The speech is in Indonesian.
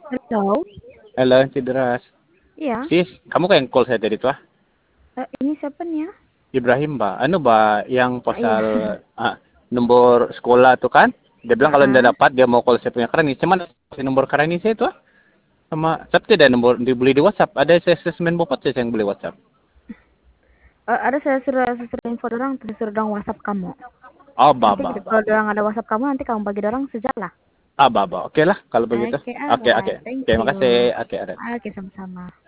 Halo? Halo, Cidras. Iya, Sis, kamu kayak yang call saya tadi tuh ah? ini siapa nih ya? Ibrahim, Mbak. Mbak, yang Iya. posal nomor sekolah tuh kan? Dia bilang kalau Heeh. tidak dapat, dia mau call saya punya Karani. Cuman si nomor Karani saya tuh ah. Sama, tapi tidak nomor dibeli di WhatsApp. Ada saya assessment bopot saya yang beli WhatsApp. Ada saya suruh info dorang, terus suruh dorang WhatsApp kamu. Oh, Nanti baba, kalau baba. dorang ada WhatsApp kamu, nanti kamu bagi dorang sejak lah. Baba. Oke lah, kalau begitu. Oke, Oke, oke. alright. Thank Oke, you. makasih. Oke, ada. Oke, sama-sama.